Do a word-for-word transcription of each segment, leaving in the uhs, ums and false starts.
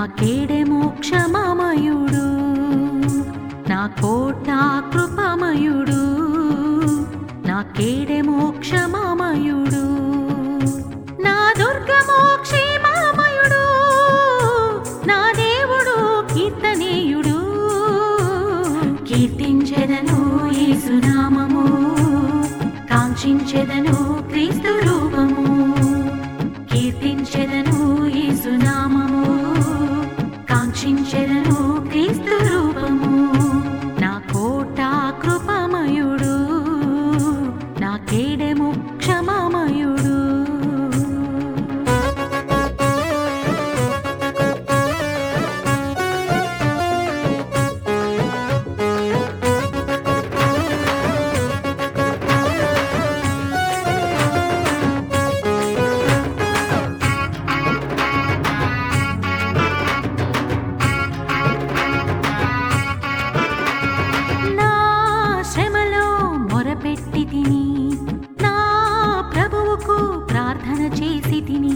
కేడె మోక్షమమయుడు, నా కోట కృపమయుడు, నా కేడె మోక్షమమయుడు, నా దుర్గమో క్షేమమయుడు, నా దేవుడు కీర్తనీయుడు. కీర్తించెదను యేసు నామము, కాంక్షించెదను క్రీస్తు రూపము. కీర్తించెదను యేసు నామము, కాంక్షించెదను క్రీస్తు రూపము. నా కోట కృపమయుడు, నా కేడె మోక్షమమయుడు. పెట్టి తిని నా ప్రభువుకు ప్రార్థన చేసి తిని,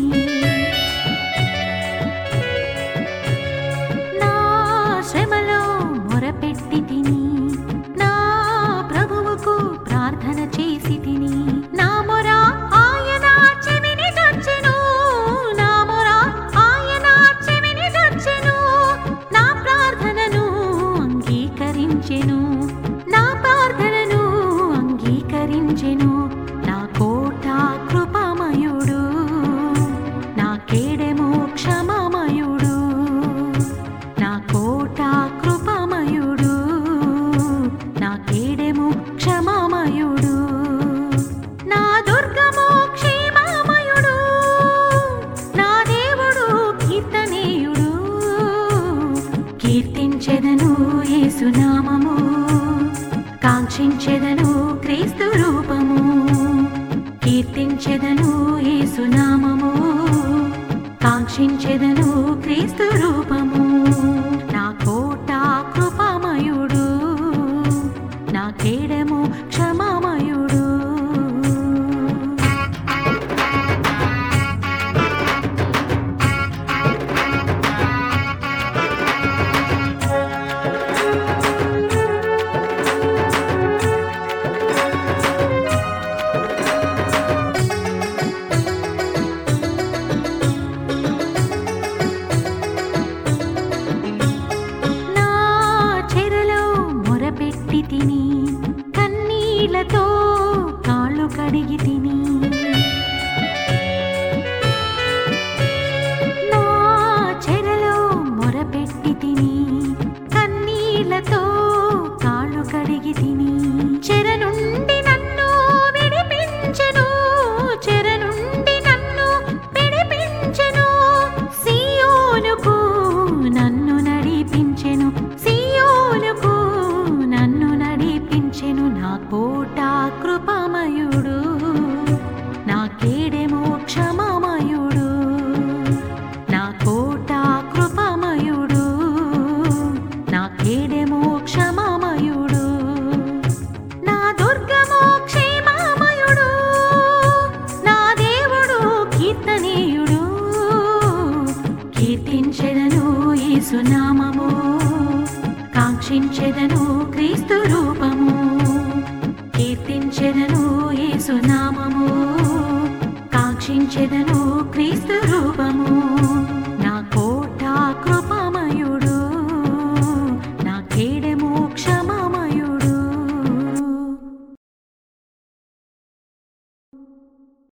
నా శ్రమలో మొరపెట్టి తిని నా ప్రభువుకు ప్రార్థన చేసి తిని. నా మొర ఆయన చెవిని దచ్చెను, నా మొర ఆయన చెవిని దచ్చెను, నా ప్రార్థనను అంగీకరించెను, నా ప్రార్థనను అంగీకరించెను. నా కోట కృపమయుడు, నా కేడె మోక్షమమయుడు, నా కోట కృపమయుడు, నా కేడె మోక్షమమయుడు, నా దుర్గమో క్షేమమయుడు, నా దేవుడు కీర్తనీయుడు. కీర్తించెదను యేసు నామము, కాంక్షించెదను క్రీస్తు రూపము. కీర్తించెదను యేసు నామము, కాంక్షించెదను క్రీస్తు రూపము. నా కోట కృపమయుడు, నా కేడె మోక్షమమయుడు. పెట్టి తిని కన్నీళ్లతో కాళ్ళు కడిగి తిని, నా చెరలో మొరపెట్టి తిని కన్నీళ్లతో కాళ్ళు కడిగి తిని. చెర నుండి నన్ను విడిపించెను, చెర నుండి నన్ను విడిపించెను, సియోనుకు నన్ను నడిపించెను, సియోనుకు నన్ను నడిపించెను. నా కోట కృపమయుడు, నా కేడె మోక్షమమయుడు, నా కోట కృపమయుడు, నా కేడె మోక్షమమయుడు, నా దుర్గమో క్షేమమయుడు, నా దేవుడు కీర్తనీయుడు. కీర్తించెదను యేసు నామము, కాంక్షించెదను క్రీస్తు రూపము. కీర్తించెదను యేసు నామము, కాంక్షించెదను క్రీస్తు రూపము.